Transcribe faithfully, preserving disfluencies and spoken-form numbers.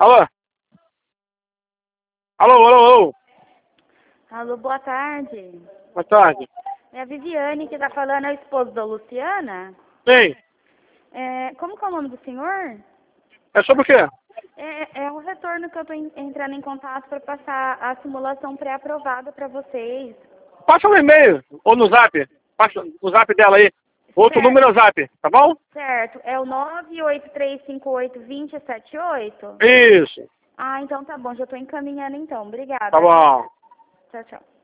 Alô? Alô, alô, alô. Alô, boa tarde. Boa tarde. É a Viviane que tá falando, é a esposa da Luciana? Sim. É, como que é o nome do senhor? É sobre o quê? É, é o retorno que eu tô en- entrando em contato para passar a simulação pré-aprovada para vocês. Passa um e-mail ou no zap. Passa no zap dela aí. Outro Certo, número é o zap, tá bom? certo. É o nove oito três cinco oito dois zero sete oito? Isso. Ah, então tá bom, já tô encaminhando então. Tá Obrigada, viu? bom. Tchau, tchau.